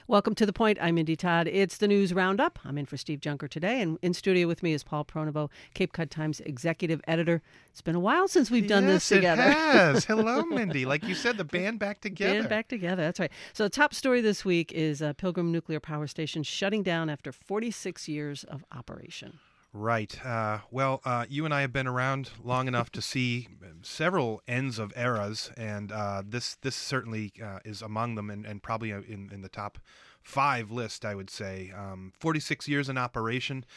Welcome to The Point. I'm Indy Todd. It's the News Roundup. I'm in for Steve Junker today, and in studio with me is Paul Pronovo, Cape Cod Times executive editor. It's been a while since we've done this together. Yes, it has. Hello, Mindy. Like you said, the band back together. Band back together, that's right. So the top story this week is Pilgrim Nuclear Power Station shutting down after 46 years of operation. Right. You and I have been around long enough to see several ends of eras, and this certainly is among them, and probably in the top 5 list, I would say. 46 years in operation.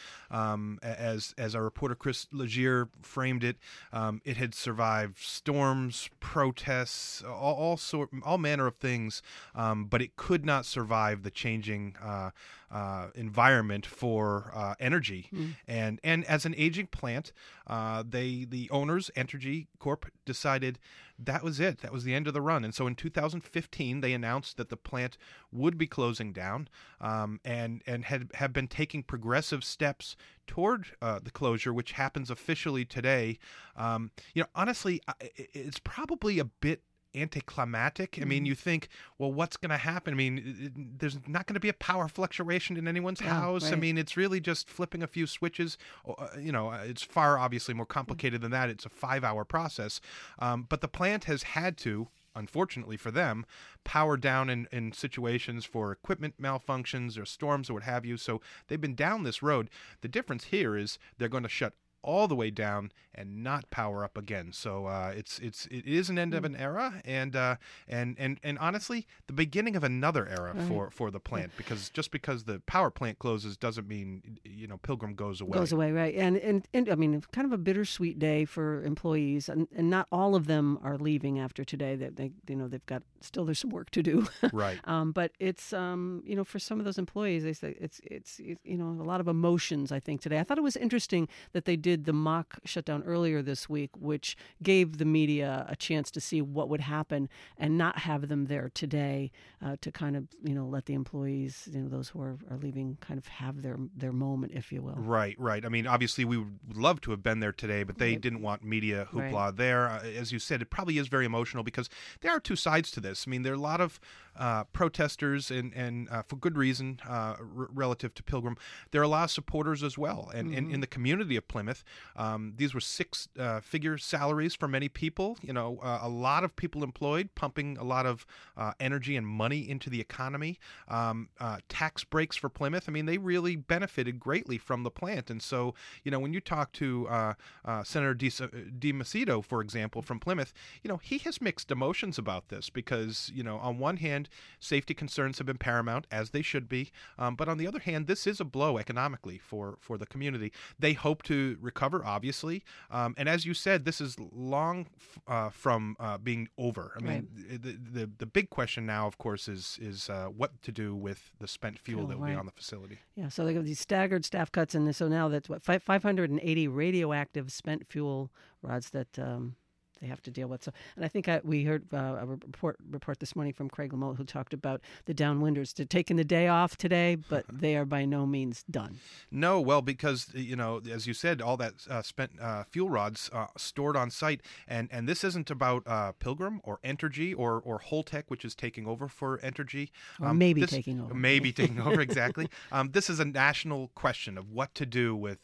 As our reporter Chris Legier framed it, it had survived storms, protests, all manner of things, but it could not survive the changing environment for energy. And as an aging plant, the owners, Entergy Corp, decided that was it. That was the end of the run. And so in 2015, they announced that the plant would be closing down, and have been taking progressive steps toward the closure, which happens officially today. Honestly, it's probably a bit anticlimactic. I mean, you think, well, what's going to happen? I mean, there's not going to be a power fluctuation in anyone's house. Right. I mean, it's really just flipping a few switches. It's far obviously more complicated than that. It's a 5-hour process. But the plant has had to, unfortunately for them, power down in situations for equipment malfunctions or storms or what have you. So they've been down this road. The difference here is they're going to shut all the way down and not power up again. So it is an end of an era, and honestly, the beginning of another era for the plant. Because just because the power plant closes doesn't mean Pilgrim goes away. Goes away, right? And I mean, kind of a bittersweet day for employees, and not all of them are leaving after today. That they've got there's some work to do. Right. But it's for some of those employees, they say it's a lot of emotions. I think today. I thought it was interesting that they did the mock shutdown earlier this week, which gave the media a chance to see what would happen and not have them there today to kind of, let the employees, those who are leaving kind of have their moment, if you will. Right. I mean, obviously we would love to have been there today, but they didn't want media hoopla there. As you said, it probably is very emotional because there are two sides to this. I mean, there are a lot of protesters and for good reason relative to Pilgrim. There are a lot of supporters as well. And in the community of Plymouth, these were 6-figure salaries for many people. A lot of people employed, pumping a lot of energy and money into the economy. Tax breaks for Plymouth. I mean, they really benefited greatly from the plant. And so, when you talk to Senator DiMacedo, for example, from Plymouth, he has mixed emotions about this because, on one hand, safety concerns have been paramount, as they should be. But on the other hand, this is a blow economically for the community. They hope to recover, obviously. And as you said, this is long from being over. I mean, the big question now, of course, is what to do with the spent fuel that will be on the facility. Yeah, so they have these staggered staff cuts, and so now that's 580 radioactive spent fuel rods that they have to deal with. So, and I think we heard a report this morning from Craig Lamotte, who talked about the downwinders. They're taking the day off today, but they are by no means done. No, well, because as you said, all that spent fuel rods stored on site, and this isn't about Pilgrim or Entergy or Holtec, which is taking over for Entergy. Or maybe taking over. Maybe taking over, exactly. This is a national question of what to do with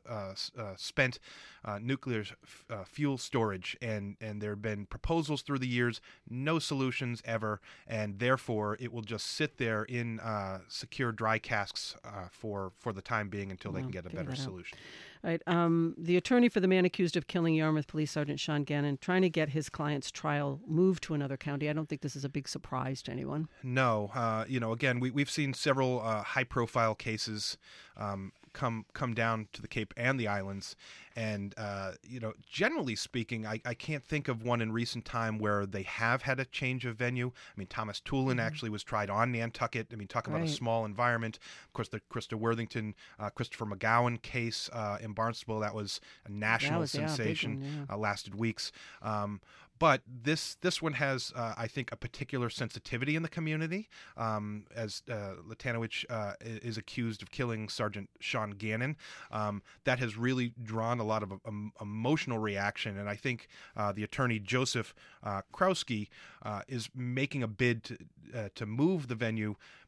spent nuclear fuel storage, and there have been proposals through the years, no solutions ever, and therefore it will just sit there in secure dry casks for the time being until they can get a better solution. Right. The attorney for the man accused of killing Yarmouth Police Sergeant Sean Gannon trying to get his client's trial moved to another county. I don't think this is a big surprise to anyone. No. Again, we've seen several high-profile cases come down to the Cape and the islands. And, generally speaking, I can't think of one in recent time where they have had a change of venue. I mean, Thomas Toolin actually was tried on Nantucket. I mean, talk about a small environment. Of course, the Krista Worthington, Christopher McGowan case in Barnstable, that was a national sensation, lasted weeks. But this one has, I think, a particular sensitivity in the community, as Latanowicz is accused of killing Sergeant Sean Gannon. That has really drawn a lot of emotional reaction, and I think the attorney Joseph Krowski is making a bid to move the venue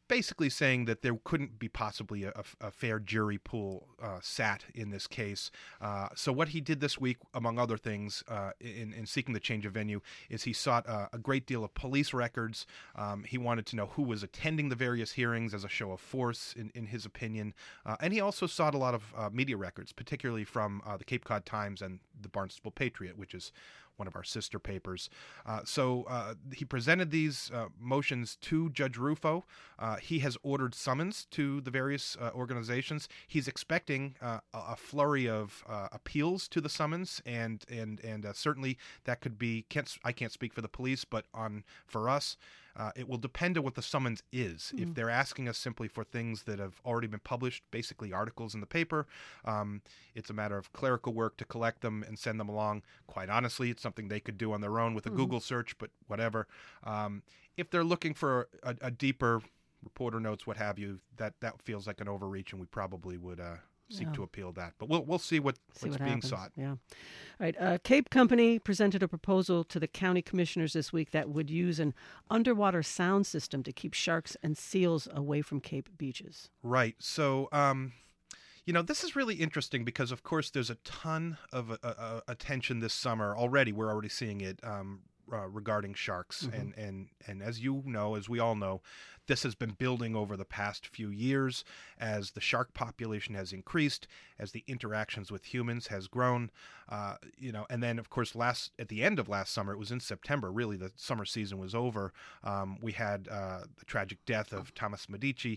basically saying that there couldn't be possibly a fair jury pool sat in this case. So what he did this week, among other things, in seeking the change of venue, is he sought a great deal of police records. He wanted to know who was attending the various hearings as a show of force, in his opinion. And he also sought a lot of media records, particularly from the Cape Cod Times and the Barnstable Patriot, which is one of our sister papers. So he presented these motions to Judge Rufo. He has ordered summons to the various organizations. He's expecting a flurry of appeals to the summons, and certainly that could be. I can't speak for the police, but for us. It will depend on what the summons is. Mm-hmm. If they're asking us simply for things that have already been published, basically articles in the paper, it's a matter of clerical work to collect them and send them along. Quite honestly, it's something they could do on their own with a Google search, but whatever. If they're looking for a deeper reporter notes, what have you, that feels like an overreach, and we probably would seek to appeal that. But we'll see what's being sought. Yeah. All right. Cape Company presented a proposal to the county commissioners this week that would use an underwater sound system to keep sharks and seals away from Cape beaches. Right. So, this is really interesting because, of course, there's a ton of attention this summer already. We're already seeing it regarding sharks. Mm-hmm. And as you know, as we all know, this has been building over the past few years as the shark population has increased, as the interactions with humans has grown, and then, of course, at the end of last summer, it was in September, really the summer season was over. We had the tragic death of Thomas Medici,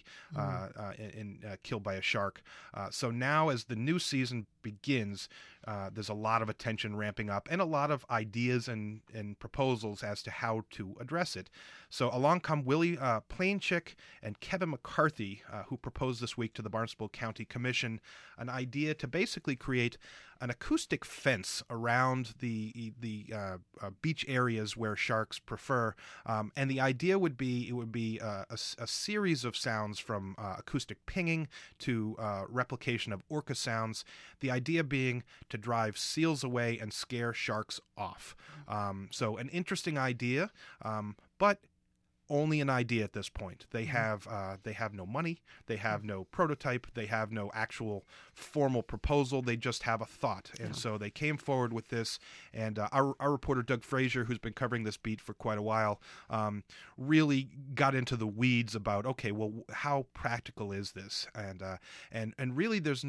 killed by a shark. So now as the new season begins, there's a lot of attention ramping up and a lot of ideas and proposals as to how to address it. So along come Willie Plainchick and Kevin McCarthy, who proposed this week to the Barnstable County Commission an idea to basically create an acoustic fence around the beach areas where sharks prefer, and the idea would be a series of sounds from acoustic pinging to replication of orca sounds. The idea being to drive seals away and scare sharks off. So an interesting idea, but only an idea at this point. They have no money, they have no prototype, they have no actual formal proposal. They just have a thought, and so they came forward with this. And our reporter Doug Frazier, who's been covering this beat for quite a while, really got into the weeds about how practical is this, and really there's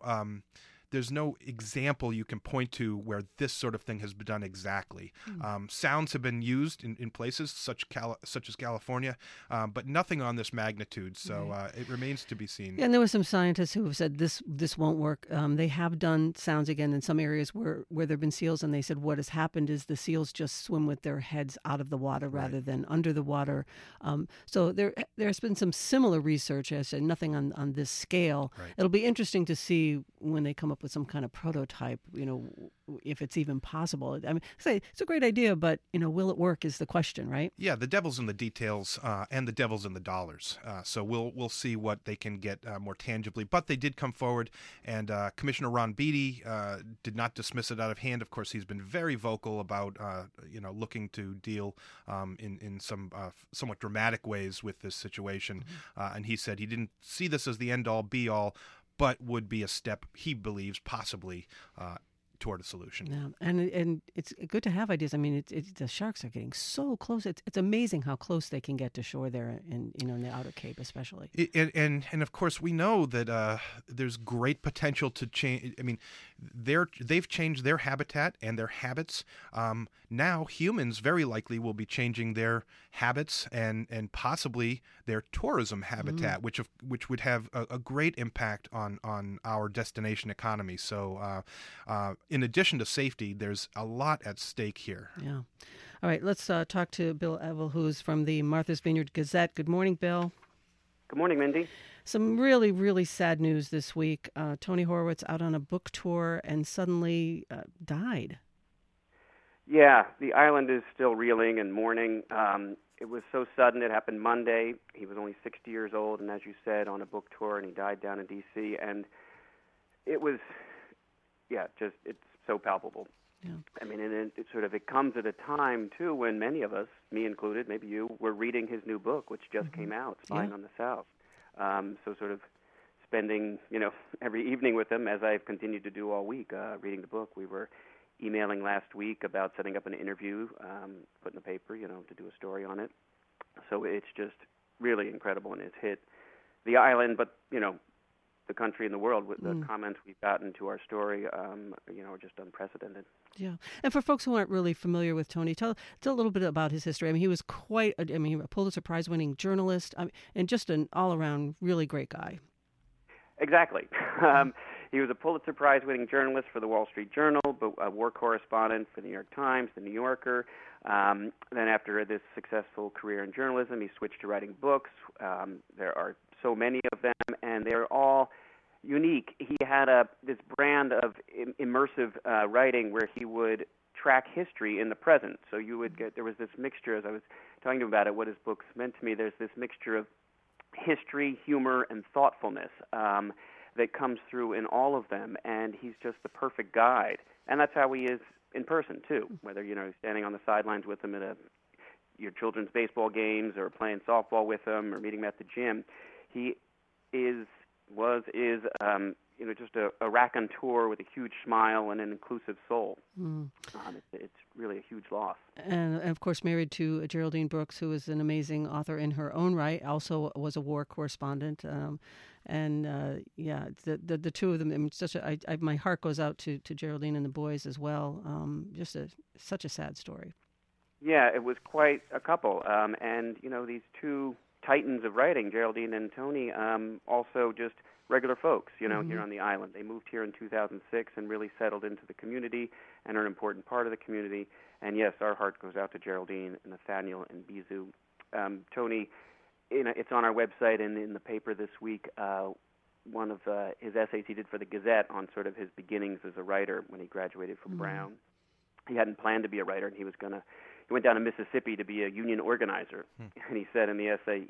no example you can point to where this sort of thing has been done exactly. Sounds have been used in places such as California, but nothing on this magnitude. So it remains to be seen. Yeah, and there were some scientists who have said this won't work. They have done sounds again in some areas where there have been seals, and they said what has happened is the seals just swim with their heads out of the water rather than under the water. So there's been some similar research. I said nothing on this scale. Right. It'll be interesting to see when they come up with some kind of prototype, if it's even possible. I mean, it's a great idea, but, will it work is the question, right? Yeah, the devil's in the details, and the devil's in the dollars. So we'll see what they can get more tangibly. But they did come forward, and Commissioner Ron Beatty did not dismiss it out of hand. Of course, he's been very vocal about, looking to deal in some somewhat dramatic ways with this situation. Mm-hmm. And he said he didn't see this as the end-all, be-all, but would be a step, he believes, possibly toward a solution. Yeah, and it's good to have ideas. I mean, the sharks are getting so close. It's amazing how close they can get to shore there, in the Outer Cape, especially. And of course, we know that there's great potential to change. I mean, they've changed their habitat and their habits. Now humans very likely will be changing their habits and possibly their tourism habitat, which would have a great impact on our destination economy. So in addition to safety, there's a lot at stake here. Yeah. All right, let's talk to Bill Evell, who's from the Martha's Vineyard Gazette. Good morning, Bill. Good morning, Mindy. Some really, really sad news this week. Tony Horowitz out on a book tour and suddenly died. Yeah, the island is still reeling and mourning. It was so sudden. It happened Monday. He was only 60 years old, and as you said, on a book tour, and he died down in D.C. And it was, it's so palpable. Yeah. I mean, and it comes at a time, too, when many of us, me included, maybe you, were reading his new book, which just came out, Spying on the South. So sort of spending, every evening with him, as I've continued to do all week, reading the book. We were emailing last week about setting up an interview, put in the paper, to do a story on it. So it's just really incredible, and it's hit the island, but, the country and the world. With the comments we've gotten to our story, are just unprecedented. Yeah. And for folks who aren't really familiar with Tony, tell a little bit about his history. I mean, he was a Pulitzer Prize-winning journalist, and just an all-around really great guy. Exactly. He was a Pulitzer Prize-winning journalist for the Wall Street Journal, but a war correspondent for the New York Times, the New Yorker. Then after this successful career in journalism, he switched to writing books. There are so many of them, and they're all unique. He had this brand of immersive writing where he would track history in the present. So there was this mixture, as I was talking to him about it, what his books meant to me. There's this mixture of history, humor, and thoughtfulness that comes through in all of them, and he's just the perfect guide. And that's how he is in person, too, whether, standing on the sidelines with him at your children's baseball games or playing softball with him or meeting him at the gym. He is just a raconteur with a huge smile and an inclusive soul. It's really a huug loss. And of course, married to Geraldine Brooks, who is an amazing author in her own right, also was a war correspondent. The two of them. I mean, my heart goes out to Geraldine and the boys as well. Such a sad story. Yeah, it was quite a couple. And these two titans of writing, Geraldine and Tony, also just regular folks, here on the island. They moved here in 2006 and really settled into the community and are an important part of the community. And yes, our heart goes out to Geraldine, and Nathaniel, and Bizu. Tony, it's on our website and in the paper this week. One of his essays he did for the Gazette on sort of his beginnings as a writer when he graduated from Brown. He hadn't planned to be a writer, and he went down to Mississippi to be a union organizer. And he said in the essay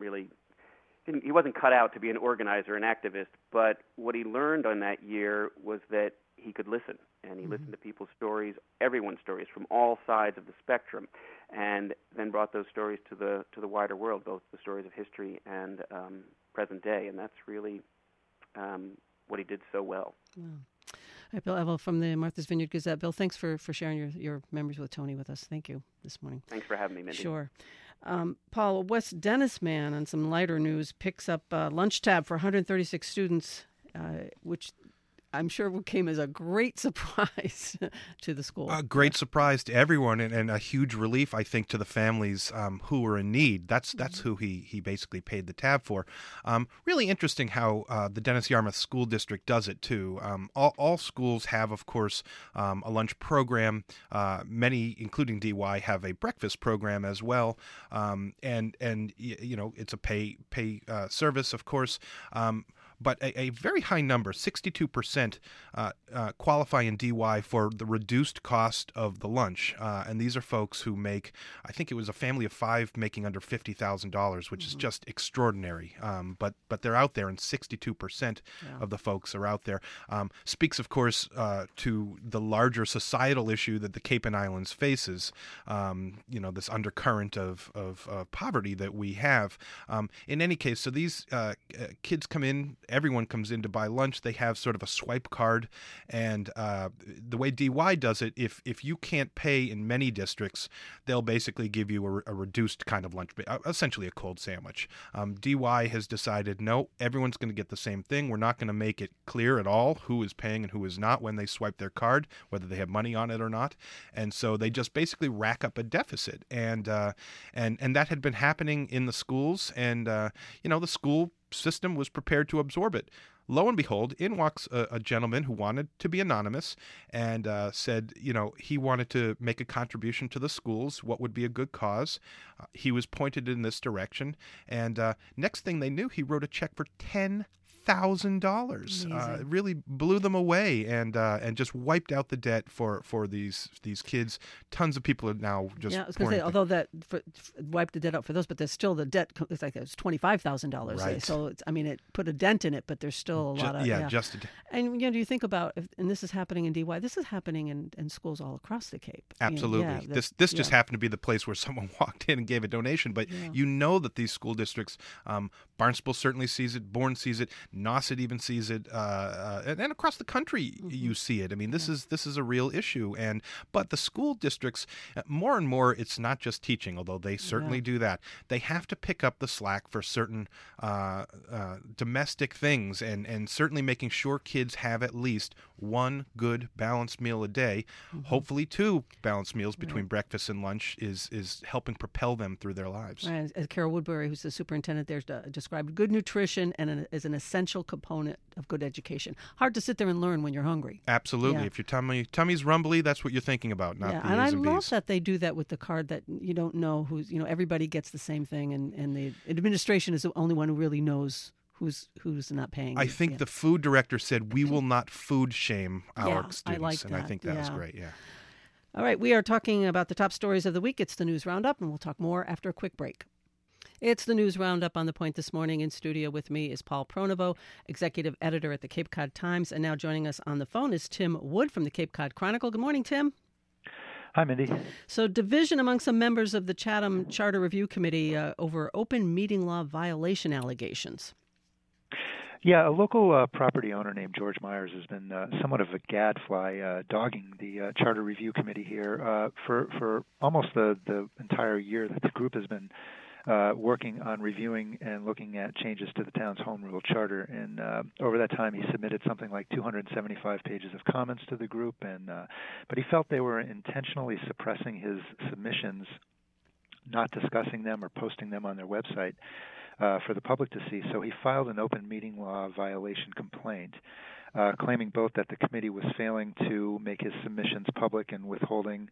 he wasn't cut out to be an organizer, an activist, but what he learned on that year was that he could listen, and he listened to people's stories, everyone's stories from all sides of the spectrum, and then brought those stories to the wider world, both the stories of history and present day, and that's really what he did so well. Wow. All right, Bill Evell from the Martha's Vineyard Gazette. Bill, thanks for sharing your memories with Tony with us. Thank you this morning. Thanks for having me, Mindy. Sure. Paul, a West Dennis man, on some lighter news, picks up lunch tab for 136 students, which I'm sure came as a great surprise to the school. A great surprise to everyone, and a huge relief, I think, to the families who were in need. That's who he basically paid the tab for. Really interesting how the Dennis Yarmouth School District does it, too. All schools have, of course, a lunch program. Many, including DY, have a breakfast program as well. And it's a pay service, of course. But a very high number, 62%, qualify in DY for the reduced cost of the lunch. And these are folks who make, I think it was a family of 5 making under $50,000, which is just extraordinary. But they're out there, and 62% of the folks are out there. Speaks, of course, to the larger societal issue that the Cape and Islands faces, this undercurrent of poverty that we have. In any case, so these kids come in, everyone comes in to buy lunch. They have sort of a swipe card, and the way DY does it, if you can't pay in many districts, they'll basically give you a reduced kind of lunch, essentially a cold sandwich. DY has decided, no, everyone's going to get the same thing. We're not going to make it clear at all who is paying and who is not when they swipe their card, whether they have money on it or not. And so they just basically rack up a deficit, and that had been happening in the schools, and the school system was prepared to absorb it. Lo and behold, in walks a gentleman who wanted to be anonymous and said, he wanted to make a contribution to the schools, what would be a good cause. He was pointed in this direction, and next thing they knew, he wrote a check for $10,000 $50,000. It really blew them away and just wiped out the debt for these kids. Tons of people are now just I was going to say, although that wiped the debt out for those, but there's still the debt. It's like it's $25,000. Right. So it put a dent in it, but there's still a lot of just a dent. And you think about, and this is happening in DY. This is happening in schools all across the Cape. Absolutely. This just happened to be the place where someone walked in and gave a donation, but you know that these school districts, Barnstable certainly sees it, Bourne sees it, Nauset even sees it, and across the country you see it. I mean, this is a real issue, but the school districts, more and more, it's not just teaching, although they certainly do that. They have to pick up the slack for certain domestic things, and certainly making sure kids have at least one good balanced meal a day. Hopefully 2 balanced meals between breakfast and lunch is helping propel them through their lives. Right. As Carol Woodbury, who's the superintendent there, described, good nutrition as an essential component of good education. Hard to sit there and learn when you're hungry. Absolutely. If your tummy's rumbly, that's what you're thinking about, not the A's and B's. And I love that they do that with the card, that you don't know who's, everybody gets the same thing, and the administration is the only one who really knows who's not paying. I think the food director said, we will not food shame our students. I like that. And I think that was great, All right, we are talking about the top stories of the week. It's the News Roundup, and we'll talk more after a quick break. It's the News Roundup on The Point this morning. In studio with me is Paul Pronovo, executive editor at the Cape Cod Times. And now joining us on the phone is Tim Wood from the Cape Cod Chronicle. Good morning, Tim. Hi, Mindy. So division among some members of the Chatham Charter Review Committee over open meeting law violation allegations. Yeah, a local property owner named George Myers has been somewhat of a gadfly dogging the Charter Review Committee here for almost the entire year that the group has been working on reviewing and looking at changes to the town's home rule charter. And over that time, he submitted something like 275 pages of comments to the group, but he felt they were intentionally suppressing his submissions, not discussing them or posting them on their website for the public to see. So he filed an open meeting law violation complaint, claiming both that the committee was failing to make his submissions public and withholding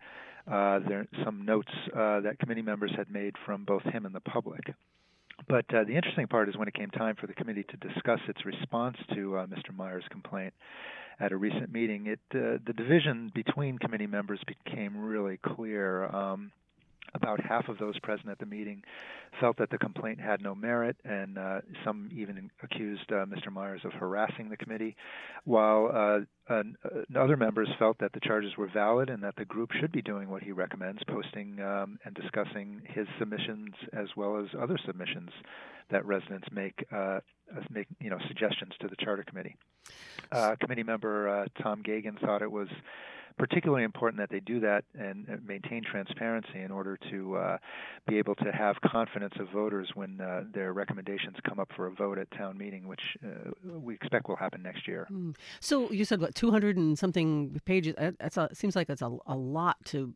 some notes that committee members had made from both him and the public. But the interesting part is when it came time for the committee to discuss its response to Mr. Myers' complaint at a recent meeting, the division between committee members became really clear. About half of those present at the meeting felt that the complaint had no merit, and some even accused Mr. Myers of harassing the committee, while other members felt that the charges were valid and that the group should be doing what he recommends, posting and discussing his submissions as well as other submissions that residents make suggestions to the Charter Committee. Committee member Tom Gagan thought it was particularly important that they do that and maintain transparency in order to be able to have confidence of voters when their recommendations come up for a vote at town meeting, which we expect will happen next year. So you said, 200 and something pages? Seems like it's a lot to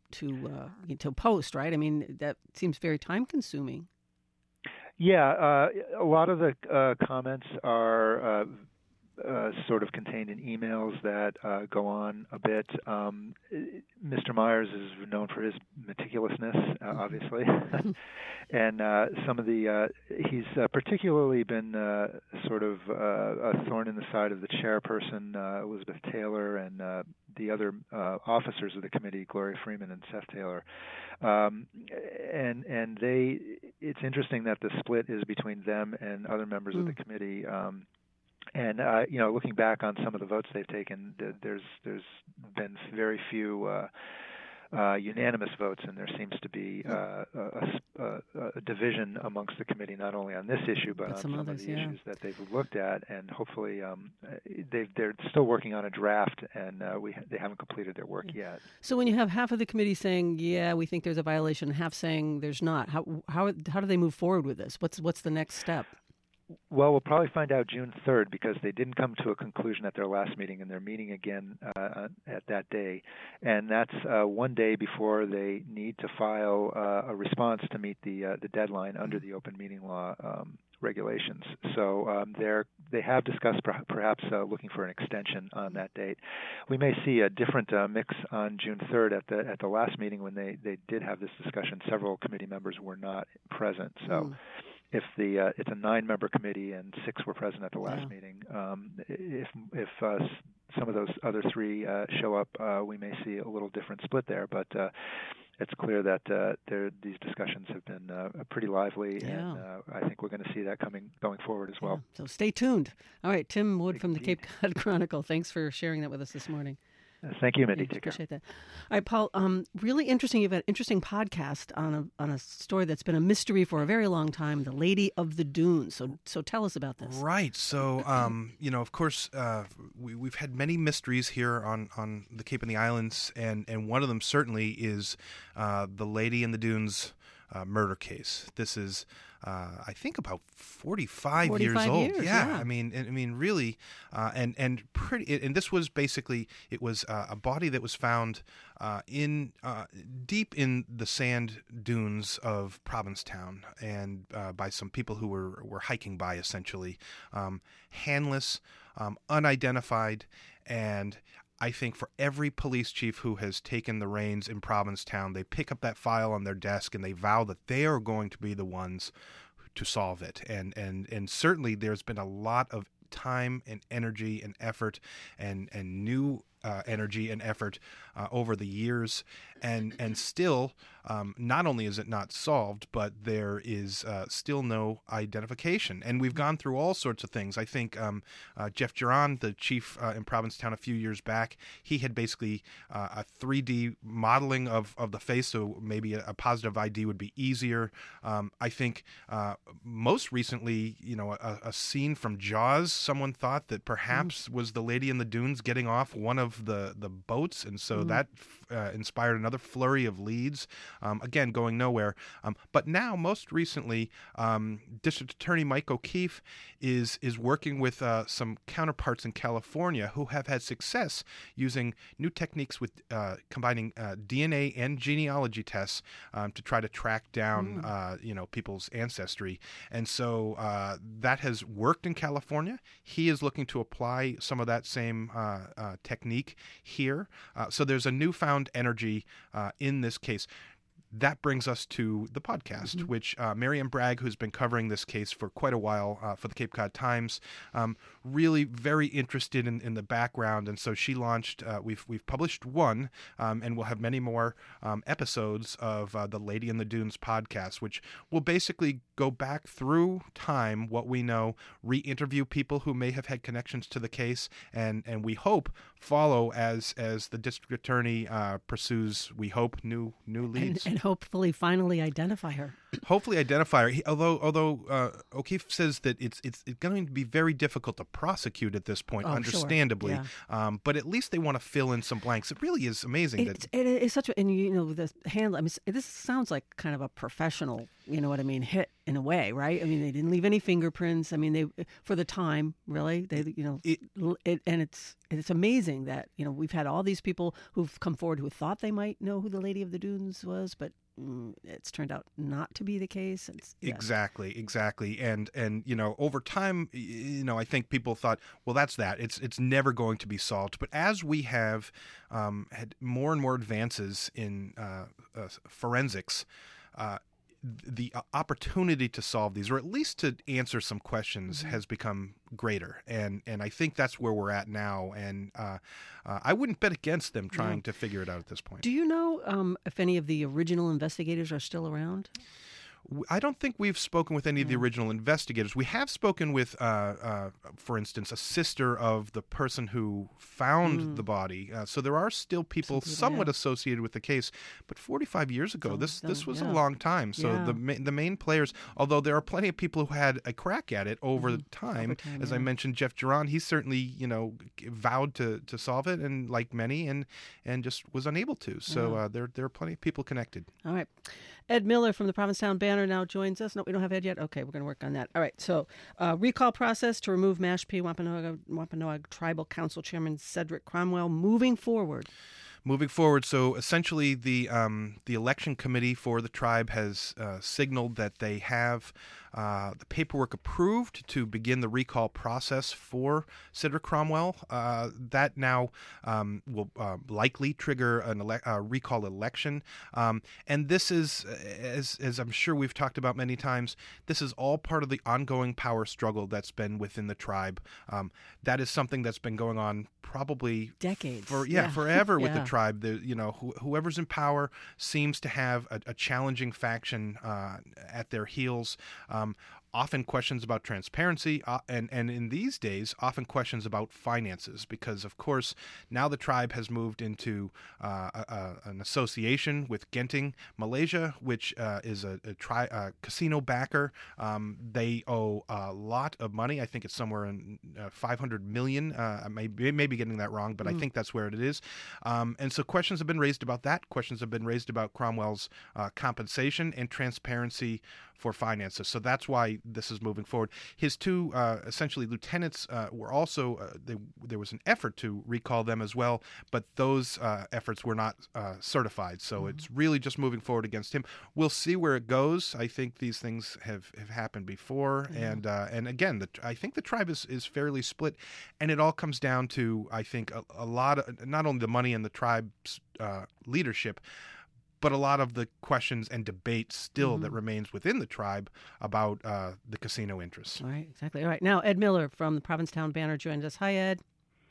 post, right? I mean, that seems very time consuming. Yeah, a lot of the comments are sort of contained in emails that go on a bit. Mr. Myers is known for his meticulousness, obviously, and some of he's particularly been sort of a thorn in the side of the chairperson, Elizabeth Taylor, and the other officers of the committee, Gloria Freeman and Seth Taylor. And it's interesting that the split is between them and other members of the committee. And looking back on some of the votes they've taken, there's been very few unanimous votes, and there seems to be a division amongst the committee, not only on this issue but on some of the issues that they've looked at. And hopefully, they're still working on a draft, and they haven't completed their work yet. So when you have half of the committee saying, "Yeah, we think there's a violation," and half saying there's not, how do they move forward with this? What's the next step? Well, we'll probably find out June 3rd because they didn't come to a conclusion at their last meeting, and they're meeting again at that day. And that's one day before they need to file a response to meet the deadline under the open meeting law regulations. So they have discussed perhaps looking for an extension on that date. We may see a different mix on June 3rd at the last meeting when they did have this discussion. Several committee members were not present. So. if it's a 9-member committee and 6 were present at the last meeting, if some of those other 3 show up, we may see a little different split there. But it's clear that these discussions have been pretty lively, and I think we're going to see that going forward as well. So stay tuned. All right, Tim Wood from the Cape Cod Chronicle. Thanks for sharing that with us this morning. Thank you, Mindy. Appreciate that. All right, Paul. Really interesting. You've had an interesting podcast on a story that's been a mystery for a very long time. The Lady of the Dunes. So tell us about this. Right. So of course, we've had many mysteries here on the Cape and the Islands, and one of them certainly is the Lady in the Dunes murder case. This is, I think, about 45 years old. Yeah. I mean, really, and pretty. And this was basically, it was a body that was found in deep in the sand dunes of Provincetown, and by some people who were hiking by, essentially, handless, unidentified, and I think for every police chief who has taken the reins in Provincetown, they pick up that file on their desk and they vow that they are going to be the ones to solve it. And certainly there's been a lot of time and energy and effort and new energy and effort over the years, and still, not only is it not solved, but there is still no identification. And we've gone through all sorts of things. I think Jeff Giron, the chief in Provincetown a few years back, he had basically a 3D modeling of the face, so maybe a positive ID would be easier. I think most recently, a scene from Jaws, someone thought that perhaps was the Lady in the Dunes getting off one of the boats, and so that inspired another flurry of leads, again going nowhere. But now, most recently, District Attorney Mike O'Keefe is working with some counterparts in California who have had success using new techniques with combining DNA and genealogy tests to try to track down people's ancestry. And so that has worked in California. He is looking to apply some of that same technique here. So there's a newfound energy in this case. That brings us to the podcast, which Miriam Bragg, who's been covering this case for quite a while for the Cape Cod Times, really very interested in the background, and so she launched. We've published one, and we'll have many more episodes of the Lady in the Dunes podcast, which will basically go back through time, what we know, re-interview people who may have had connections to the case, and we hope follow as the district attorney pursues, we hope, new leads. And hopefully finally identify her. Hopefully identify her. Although O'Keefe says that it's going to be very difficult to prosecute at this point, understandably. Sure. Yeah. But at least they want to fill in some blanks. It really is amazing. It is such a, and the handle. I mean, this sounds like kind of a professional, hit in a way, right? I mean, they didn't leave any fingerprints. I mean, they, for the time, really, and it's amazing that we've had all these people who've come forward who thought they might know who the Lady of the Dunes was, but it's turned out not to be the case. Exactly. And over time, I think people thought, well, that's that. It's never going to be solved. But as we have had more and more advances in forensics, the opportunity to solve these, or at least to answer some questions, has become greater, and I think that's where we're at now. And I wouldn't bet against them trying to figure it out at this point. Do you know if any of the original investigators are still around? I don't think we've spoken with any of the original investigators. We have spoken with, for instance, a sister of the person who found the body. So there are still people somewhat associated with the case. But 45 years ago, this was a long time. So the main players, although there are plenty of people who had a crack at it over time, as I mentioned, Jeff Giron, he certainly vowed to solve it, and like many, and just was unable to. So there are plenty of people connected. All right. Ed Miller from the Provincetown Banner now joins us. No, we don't have Ed yet? Okay, we're going to work on that. All right, so recall process to remove Mashpee Wampanoag Tribal Council Chairman Cedric Cromwell moving forward. So essentially the election committee for the tribe has signaled that they have the paperwork approved to begin the recall process for Cedric Cromwell. That now will likely trigger a recall election. And this is, as I'm sure we've talked about many times, this is all part of the ongoing power struggle that's been within the tribe. That is something that's been going on probably decades, forever with the tribe. Whoever's in power seems to have a challenging faction at their heels. Often questions about transparency, and in these days, often questions about finances, because, of course, now the tribe has moved into an association with Genting Malaysia, which is a casino backer. They owe a lot of money. I think it's somewhere in 500 million. I may be getting that wrong, but I think that's where it is. And so questions have been raised about that. Questions have been raised about Cromwell's compensation and transparency for finances. So that's why this is moving forward. His two essentially lieutenants were also, there was an effort to recall them as well, but those efforts were not certified. So it's really just moving forward against him. We'll see where it goes. I think these things have happened before. And again, I think the tribe is fairly split. And it all comes down to, I think, a lot of, not only the money in the tribe's leadership, but a lot of the questions and debate still that remains within the tribe about the casino interests. All right, exactly. All right, now Ed Miller from the Provincetown Banner joins us. Hi, Ed.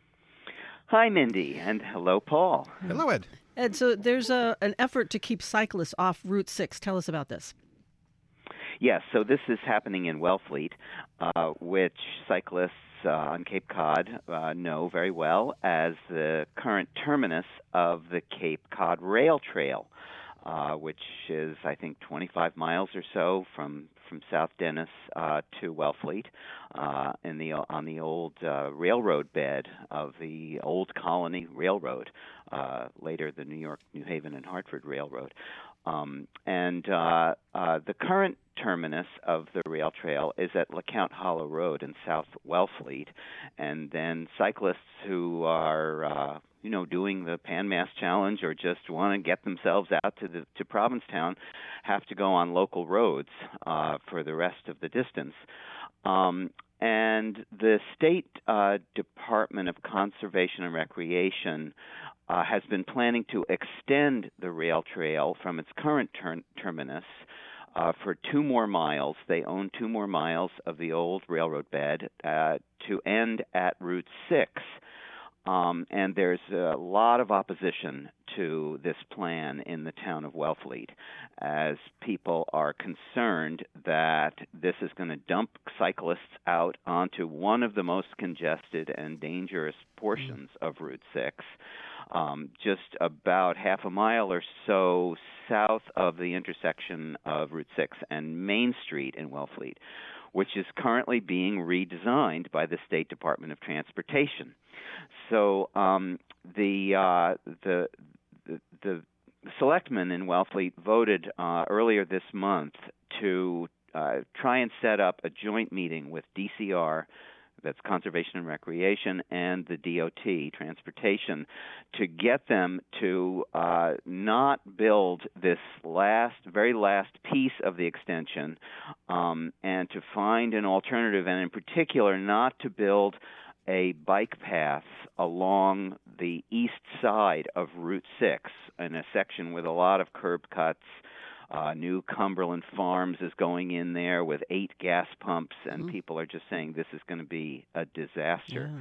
Hi, Mindy, and hello, Paul. Hello, Ed. Ed, so there's an effort to keep cyclists off Route 6. Tell us about this. Yes, so this is happening in Wellfleet, which cyclists on Cape Cod know very well as the current terminus of the Cape Cod Rail Trail, which is, I think, 25 miles or so from South Dennis to Wellfleet on the old railroad bed of the Old Colony Railroad, later the New York, New Haven, and Hartford Railroad. The current terminus of the rail trail is at LeCount Hollow Road in South Wellfleet, and then cyclists who are doing the Pan Mass Challenge or just want to get themselves out to Provincetown have to go on local roads for the rest of the distance. And the State Department of Conservation and Recreation has been planning to extend the rail trail from its current terminus for 2 more miles. They own 2 more miles of the old railroad bed to end at Route 6. And there's a lot of opposition to this plan in the town of Wellfleet, as people are concerned that this is going to dump cyclists out onto one of the most congested and dangerous portions of Route 6, just about half a mile or so south of the intersection of Route 6 and Main Street in Wellfleet, which is currently being redesigned by the State Department of Transportation. So the selectmen in Wellfleet voted earlier this month to try and set up a joint meeting with DCR, that's Conservation and Recreation, and the DOT, Transportation, to get them to not build this very last piece of the extension, and to find an alternative, and in particular not to build a bike path along the east side of Route 6 in a section with a lot of curb cuts. New Cumberland Farms is going in there with 8 gas pumps, and people are just saying this is going to be a disaster.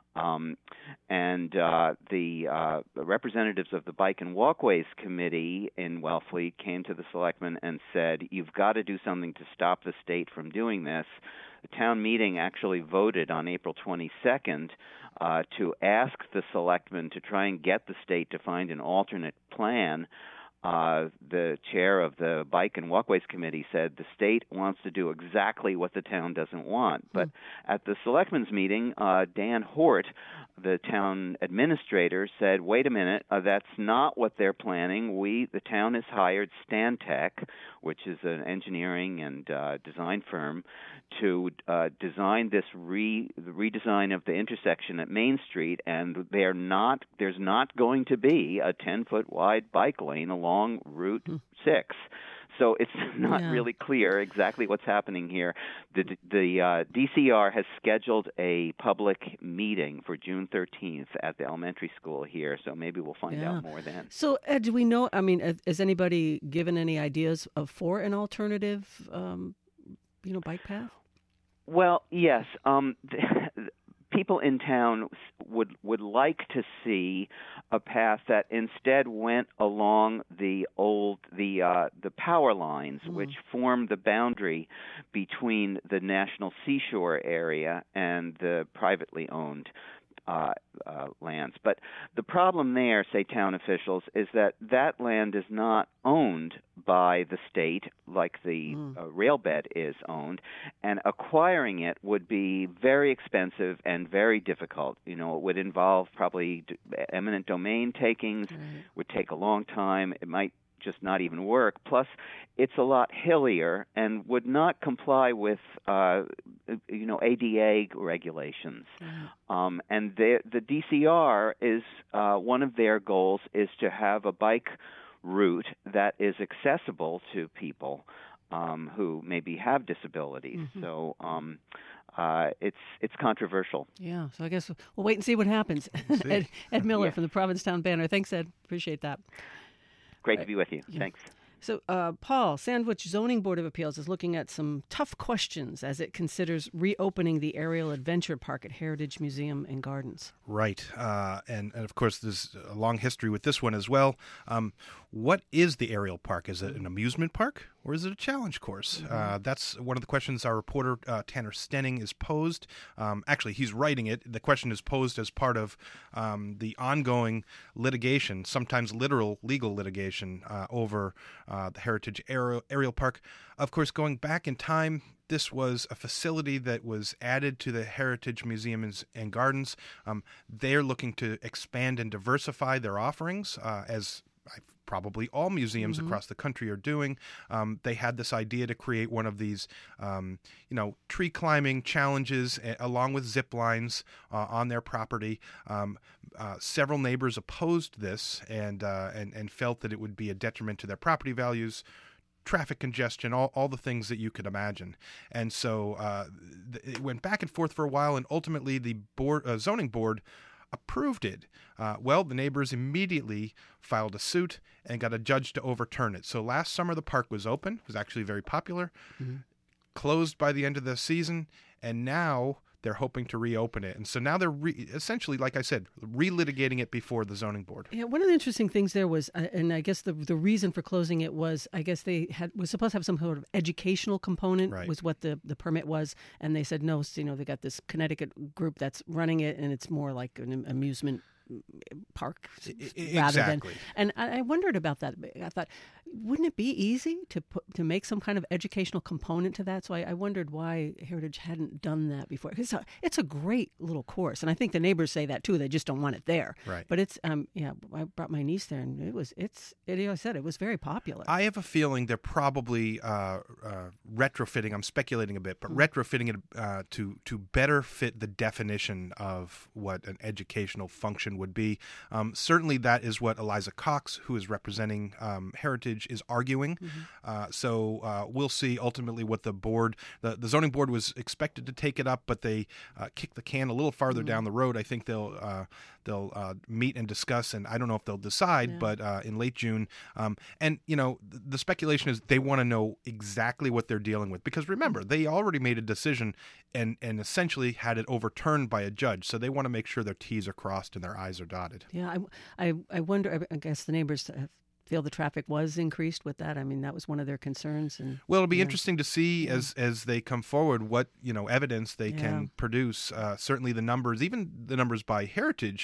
Yeah. The representatives of the Bike and Walkways Committee in Wellfleet came to the selectmen and said, you've got to do something to stop the state from doing this. The town meeting actually voted on April 22nd to ask the selectmen to try and get the state to find an alternate plan. The chair of the Bike and Walkways Committee said the state wants to do exactly what the town doesn't want. But at the selectmen's meeting, Dan Hort, the town administrator, said, wait a minute, that's not what they're planning. The town has hired Stantec, which is an engineering and design firm, to design this redesign of the intersection at Main Street, and there's not going to be a 10-foot wide bike lane along Route 6. So it's not really clear exactly what's happening here. The DCR has scheduled a public meeting for June 13th at the elementary school here, so maybe we'll find out more then. So, Ed, do we know, I mean, has anybody given any ideas for an alternative, bike path? Well, yes. People in town would like to see a path that instead went along the power lines, which form the boundary between the National Seashore area and the privately owned lands. But the problem there, say town officials, is that land is not owned by the state like the rail bed is owned, and acquiring it would be very expensive and very difficult. It would involve probably eminent domain takings, would take a long time. It might just not even work. Plus, it's a lot hillier and would not comply with, ADA regulations. And the DCR is one of their goals is to have a bike route that is accessible to people who maybe have disabilities. So it's controversial. Yeah. So I guess we'll wait and see what happens. Ed Miller from the Provincetown Banner. Thanks, Ed. Appreciate that. Great to be with you. Thanks. So, Paul, Sandwich Zoning Board of Appeals is looking at some tough questions as it considers reopening the Aerial Adventure Park at Heritage Museum and Gardens. Right. And of course, there's a long history with this one as well. What is the Aerial Park? Is it an amusement park or is it a challenge course? That's one of the questions our reporter, Tanner Stenning, is posed. Actually, he's writing it. The question is posed as part of the ongoing litigation, sometimes literal legal litigation, over the Heritage Aerial Park. Of course, going back in time, this was a facility that was added to the Heritage Museums and Gardens. They're looking to expand and diversify their offerings, as probably all museums across the country are doing. They had this idea to create one of these, tree climbing challenges along with zip lines on their property. Several neighbors opposed this and felt that it would be a detriment to their property values, traffic congestion, all the things that you could imagine. And so it went back and forth for a while, and ultimately the zoning board approved it. The neighbors immediately filed a suit and got a judge to overturn it. So last summer the park was open, was actually very popular, closed by the end of the season, and now they're hoping to reopen it. And so now they're essentially, like I said, relitigating it before the zoning board. Yeah, one of the interesting things there was, and I guess the reason for closing it was, I guess was supposed to have some sort of educational component, was what the permit was. And they said, no, they got this Connecticut group that's running it, and it's more like an amusement park rather than. And I wondered about that. I thought, wouldn't it be easy to make some kind of educational component to that? So I wondered why Heritage hadn't done that before. It's a great little course, and I think the neighbors say that too. They just don't want it there. Right. But it's I brought my niece there, and I said it was very popular. I have a feeling they're probably retrofitting. I'm speculating a bit, but retrofitting it to better fit the definition of what an educational function would be. Certainly, that is what Eliza Cox, who is representing Heritage, is arguing. So we'll see ultimately what the board, the zoning board was expected to take it up, but they kicked the can a little farther down the road. I think they'll meet and discuss, and I don't know if they'll decide, but in late June. And the speculation is they want to know exactly what they're dealing with, because remember, they already made a decision and essentially had it overturned by a judge. So they want to make sure their T's are crossed and their I's are dotted. Yeah, I wonder. I guess the neighbors feel the traffic was increased with that. I mean, that was one of their concerns. And well, it'll be interesting to see as they come forward what evidence they can produce. Certainly, the numbers, even the numbers by Heritage,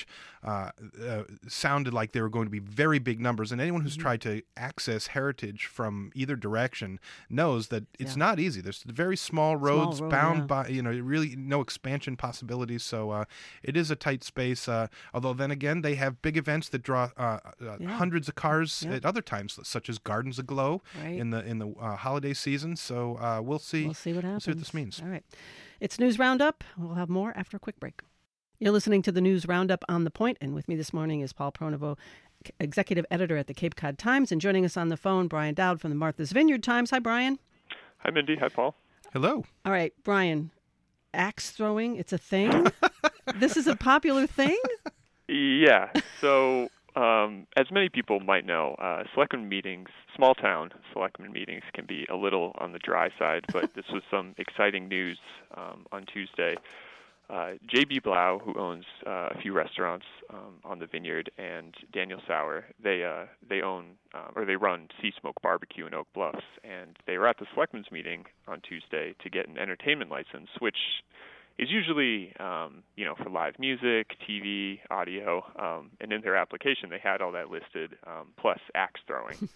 sounded like they were going to be very big numbers. And anyone who's tried to access Heritage from either direction knows that it's not easy. There's very small roads bound by really no expansion possibilities. So it is a tight space. Although then again, they have big events that draw hundreds of cars at other times, such as Gardens Aglow in the holiday season. So we'll see. We'll see what happens. We'll see what this means. All right. It's News Roundup. We'll have more after a quick break. You're listening to the News Roundup on The Point, and with me this morning is Paul Pronovost, executive editor at the Cape Cod Times. And joining us on the phone, Brian Dowd from the Martha's Vineyard Times. Hi, Brian. Hi, Mindy. Hi, Paul. Hello. All right, Brian, axe throwing, it's a thing? This is a popular thing? Yeah. So, as many people might know, selectmen meetings, small town selectmen meetings can be a little on the dry side, but this was some exciting news on Tuesday. J.B. Blau, who owns a few restaurants on the vineyard, and Daniel Sauer, they own or they run Sea Smoke Barbecue in Oak Bluffs, and they were at the selectmen's meeting on Tuesday to get an entertainment license, which is usually for live music, TV, audio, and in their application they had all that listed, plus axe throwing.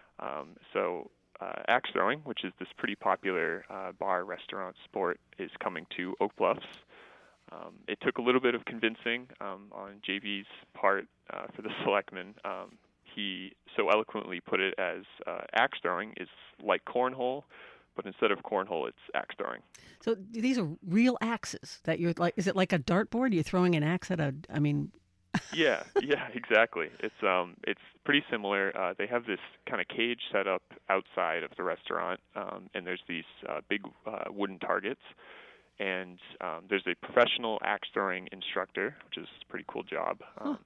So axe throwing, which is this pretty popular bar restaurant sport, is coming to Oak Bluffs. It took a little bit of convincing on JB's part for the selectmen. He so eloquently put it as axe throwing is like cornhole, but instead of cornhole, it's axe throwing. So these are real axes that you're like. Is it like a dartboard? You're throwing an axe at a? I mean. Yeah, exactly. It's pretty similar. They have this kind of cage set up outside of the restaurant, and there's these big wooden targets. And there's a professional axe throwing instructor, which is a pretty cool job.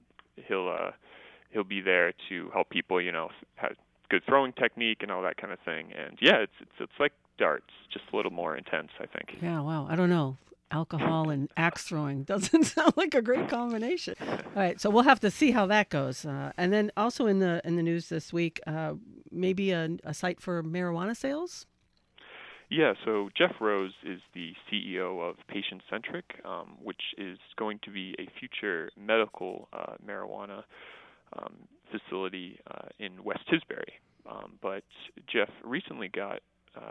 He'll be there to help people, have good throwing technique and all that kind of thing. And yeah, it's like darts, just a little more intense, I think. Yeah, wow. I don't know. Alcohol and axe throwing doesn't sound like a great combination. All right, so we'll have to see how that goes. And then also in the news this week, maybe a site for marijuana sales. Yeah, so Jeff Rose is the CEO of Patient Centric, which is going to be a future medical marijuana facility in West Tisbury. But Jeff recently got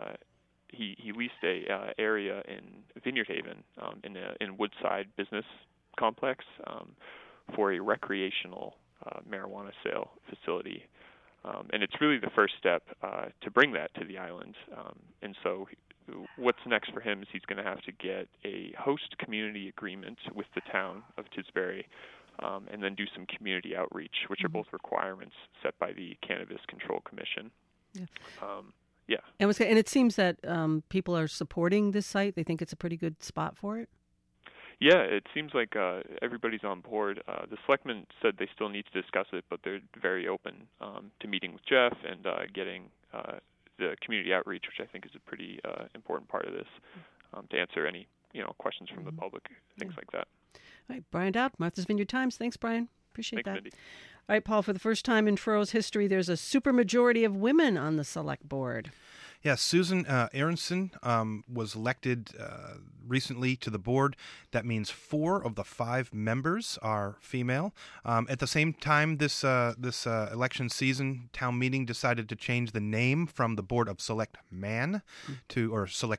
he leased a area in Vineyard Haven in Woodside Business Complex for a recreational marijuana sale facility. And it's really the first step to bring that to the island. And so what's next for him is he's going to have to get a host community agreement with the town of Tisbury, and then do some community outreach, which are both requirements set by the Cannabis Control Commission. Yeah. Yeah. And it seems that people are supporting this site. They think it's a pretty good spot for it. Yeah, it seems like everybody's on board. The selectmen said they still need to discuss it, but they're very open to meeting with Jeff and getting the community outreach, which I think is a pretty important part of this, to answer any questions from the public, things like that. All right, Brian Dowd, Martha's Vineyard Times. Thanks, Brian. Appreciate Thanks, that. Mindy. All right, Paul, for the first time in Trurow's history, there's a supermajority of women on the select board. Yeah, Susan Aronson was elected recently to the board. That means 4 of the 5 members are female. At the same time, this election season, town meeting decided to change the name from the Board of Select Men to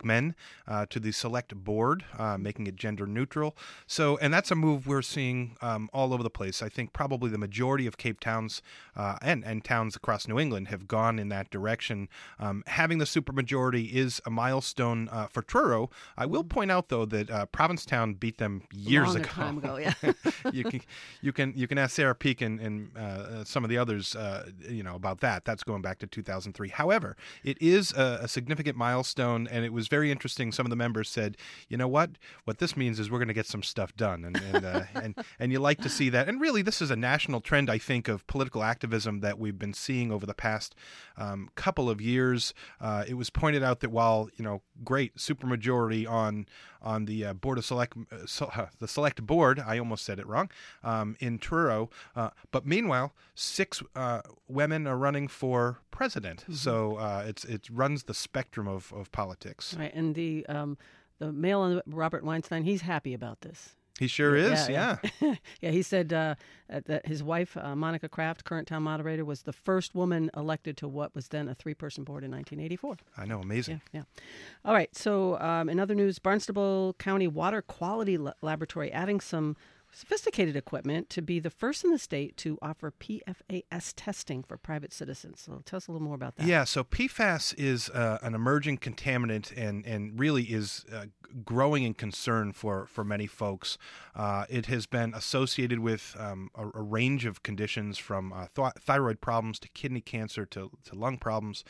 the Select Board, making it gender neutral. So, and that's a move we're seeing all over the place. I think probably the majority of Cape Towns and towns across New England have gone in that direction. Having the supermajority is a milestone for Truro. I will point out, though, that Provincetown beat them years ago. Time ago, yeah. you can ask Sarah Peak and some of the others, about that. That's going back to 2003. However, it is a significant milestone, and it was very interesting. Some of the members said, "You know what? What this means is we're going to get some stuff done," and you like to see that. And really, this is a national trend, I think, of political activism that we've been seeing over the past couple of years. It was pointed out that while great supermajority on the board of the select board, I almost said it wrong, in Truro, but meanwhile 6 women are running for president. So it runs the spectrum of politics. Right, and the male on Robert Weinstein, he's happy about this. He sure is, yeah. Yeah, he said that his wife, Monica Kraft, current town moderator, was the first woman elected to what was then a 3-person board in 1984. I know, amazing. Yeah. All right, so in other news, Barnstable County Water Quality Laboratory adding some sophisticated equipment to be the first in the state to offer PFAS testing for private citizens. So tell us a little more about that. Yeah, so PFAS is an emerging contaminant and really is growing in concern for many folks. It has been associated with a range of conditions from thyroid problems to kidney cancer to lung problems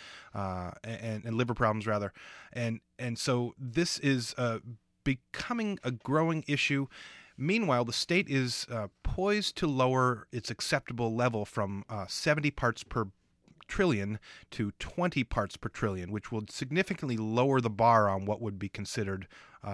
and liver problems, rather. And so this is becoming a growing issue. Meanwhile, the state is poised to lower its acceptable level from 70 parts per trillion to 20 parts per trillion, which will significantly lower the bar on what would be considered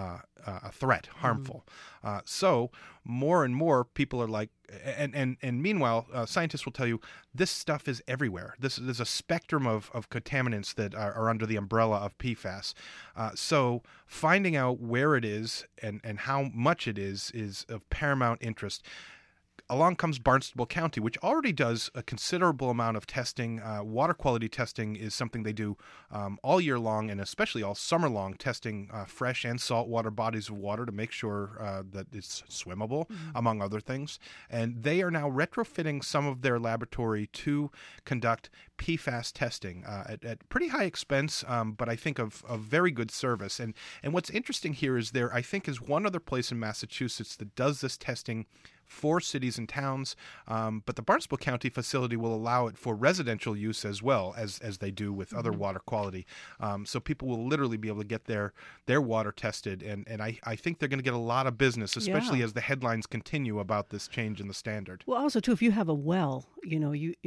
a threat, harmful. So more and more people are like, and meanwhile, scientists will tell you this stuff is everywhere. There's a spectrum of contaminants that are under the umbrella of PFAS. So finding out where it is and how much it is of paramount interest. Along comes Barnstable County, which already does a considerable amount of testing. Water quality testing is something they do all year long, and especially all summer long, testing fresh and saltwater bodies of water to make sure that it's swimmable, among other things. And they are now retrofitting some of their laboratory to conduct PFAS testing at pretty high expense, but I think of very good service. And what's interesting here is there, I think, is one other place in Massachusetts that does this testing for cities and towns, but the Barnstable County facility will allow it for residential use as well as they do with other water quality. So people will literally be able to get their water tested, and I think they're going to get a lot of business, especially as the headlines continue about this change in the standard. Well, also too, if you have a well, you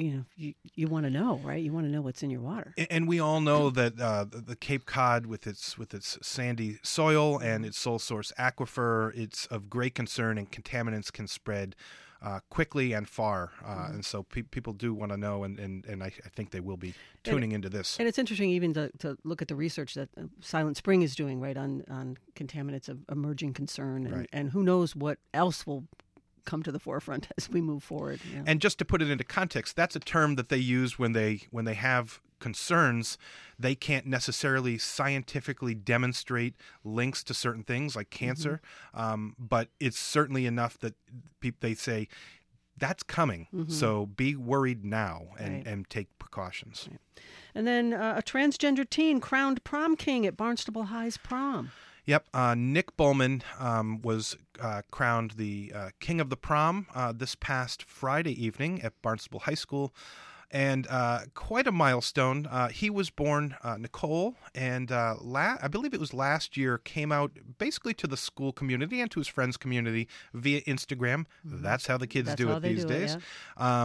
want to know, right? You want to know what's in your water. And we all know that the Cape Cod, with its sandy soil and its sole source aquifer, it's of great concern, and contaminants can spread quickly and far, and so people do want to know, and I think they will be tuning into this. And it's interesting even to look at the research that Silent Spring is doing, right, on contaminants of emerging concern, and who knows what else will come to the forefront as we move forward. Yeah. And just to put it into context, that's a term that they use when they have concerns. They can't necessarily scientifically demonstrate links to certain things like cancer, but it's certainly enough that they say that's coming. So be worried now and take precautions. Right. And then a transgender teen crowned prom king at Barnstable High's prom. Yep. Nick Bowman was crowned the king of the prom this past Friday evening at Barnstable High School. And quite a milestone. He was born Nicole, and I believe it was last year, came out basically to the school community and to his friends' community via Instagram. That's how the kids do it these days. Yeah.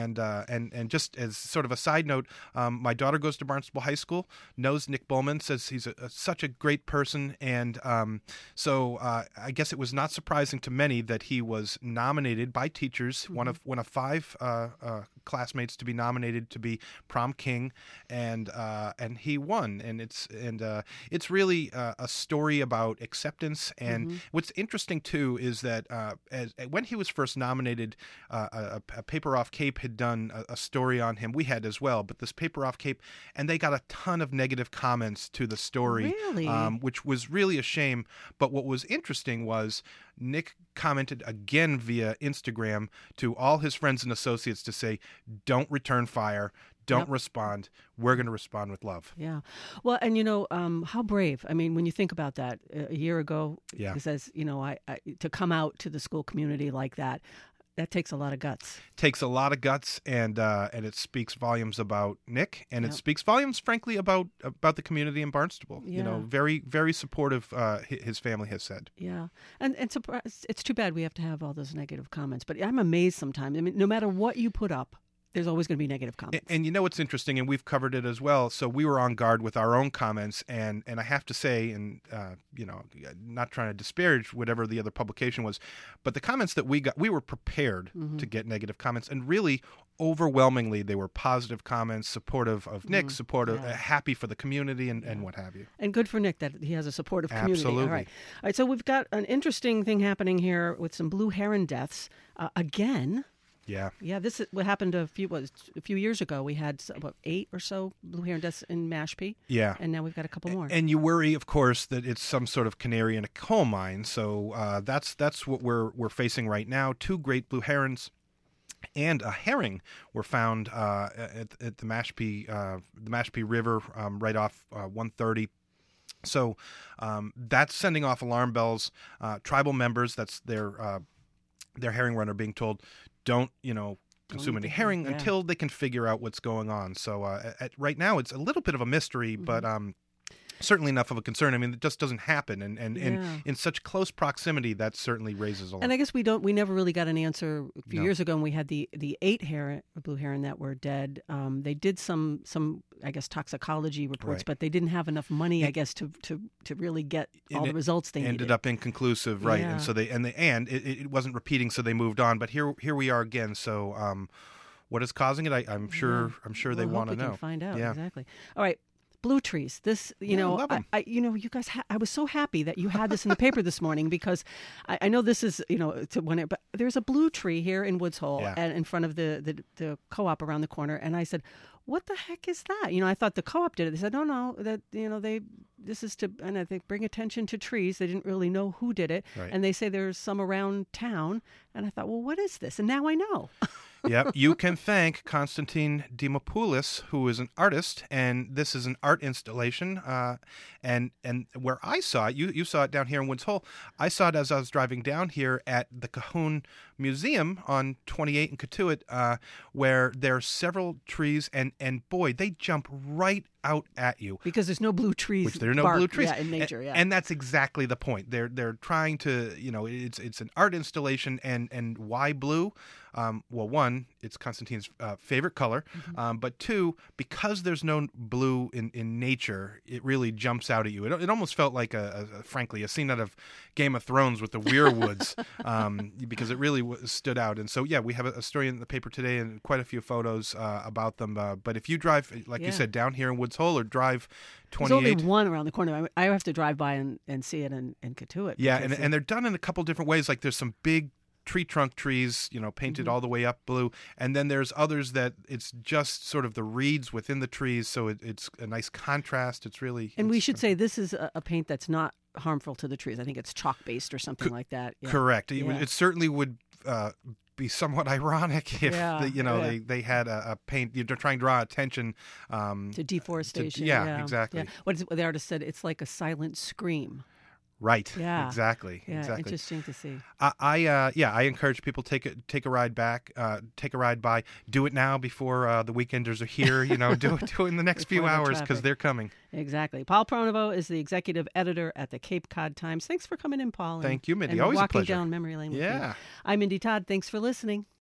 And just as sort of a side note, my daughter goes to Barnstable High School, knows Nick Bowman, says he's such a great person, and so I guess it was not surprising to many that he was nominated by teachers, one of 5 classmates to be nominated to be prom king, and he won. And it's really a story about acceptance. And what's interesting too is that when he was first nominated, a Paper Off Cape had done a story on him. We had as well, but this Paper Off Cape, and they got a ton of negative comments to the story, which was really a shame. But what was interesting was Nick commented again via Instagram to all his friends and associates to say, don't return fire, don't respond. We're going to respond with love. Yeah. Well, and how brave. I mean, when you think about that, a year ago, he says, I to come out to the school community like that, that takes a lot of guts. Takes a lot of guts, and it speaks volumes about Nick, and it speaks volumes, frankly, about the community in Barnstable. Yeah. Very, very supportive. His family has said. Yeah, and it's too bad we have to have all those negative comments. But I'm amazed sometimes. I mean, no matter what you put up, there's always going to be negative comments. And what's interesting, and we've covered it as well, so we were on guard with our own comments, and I have to say, and not trying to disparage whatever the other publication was, but the comments that we got, we were prepared to get negative comments, and really overwhelmingly they were positive comments, supportive of Nick, supportive, happy for the community, and what have you. And good for Nick that he has a supportive community. Absolutely. All right, so we've got an interesting thing happening here with some blue heron deaths again. Yeah. Yeah, this is what happened a few years ago. We had about 8 or so blue heron deaths in Mashpee. Yeah. And now we've got a couple more. And you worry, of course, that it's some sort of canary in a coal mine. So that's what we're facing right now. 2 great blue herons and a herring were found at the Mashpee River right off 130. So that's sending off alarm bells. Tribal members, that's their herring runner, being told, don't consume any herring until they can figure out what's going on. So right now it's a little bit of a mystery, but certainly enough of a concern. I mean, it just doesn't happen, and in such close proximity, that certainly raises alarm. And I guess we never really got an answer a few years ago when we had the 8 blue heron that were dead. They did some I guess toxicology reports, but they didn't have enough money, I guess, to really get all the results they needed. Ended up inconclusive, right? Yeah. And so it wasn't repeating, so they moved on. But here we are again. So what is causing it? I'm sure they want to know. Can find out exactly. All right. Blue trees. This, love 'em. You guys. I was so happy that you had this in the paper this morning because I know this is, but there's a blue tree here in Woods Hole and in front of the co-op around the corner, and I said, "What the heck is that?" I thought the co-op did it. They said, "No, that this is to," and I think, bring attention to trees. They didn't really know who did it, right. And they say there's some around town, and I thought, well, what is this? And now I know. Yep, you can thank Konstantin Dimopoulos, who is an artist, and this is an art installation. And where I saw it, you saw it down here in Woods Hole. I saw it as I was driving down here at the Cahoon Museum on 28 in Cotuit, where there are several trees, and boy, they jump right out at you because there's no blue trees. Which there are no blue trees in nature. And that's exactly the point. They're trying to, it's an art installation, and why blue? Well, one, it's Konstantin's favorite color, but 2, because there's no blue in nature, it really jumps out at you. It almost felt like frankly a scene out of Game of Thrones with the weirwoods, because it really stood out. And so we have a story in the paper today and quite a few photos about them. But if you drive, like you said, down here in Woods Hole or drive 28, there's only one around the corner. I have to drive by and see it in Cotuit. Yeah, and they're done in a couple different ways. Like there's some big tree trunk trees, painted all the way up blue. And then there's others that it's just sort of the reeds within the trees. So it's a nice contrast. It's really... And we should say this is a paint that's not harmful to the trees. I think it's chalk-based or something like that. Yeah. Correct. It certainly would be somewhat ironic if they had a paint. They're trying to draw attention to deforestation. Exactly. Yeah. What the artist said, it's like a silent scream. Right. Yeah. Exactly. Yeah. Exactly. Interesting to see. I encourage people take a ride by. Do it now before the weekenders are here. Do it in the next few hours because they're coming. Exactly. Paul Pronovo is the executive editor at the Cape Cod Times. Thanks for coming in, Paul. Thank you, Mindy. And Always a walking pleasure. down memory lane with Yeah. me. I'm Mindy Todd. Thanks for listening.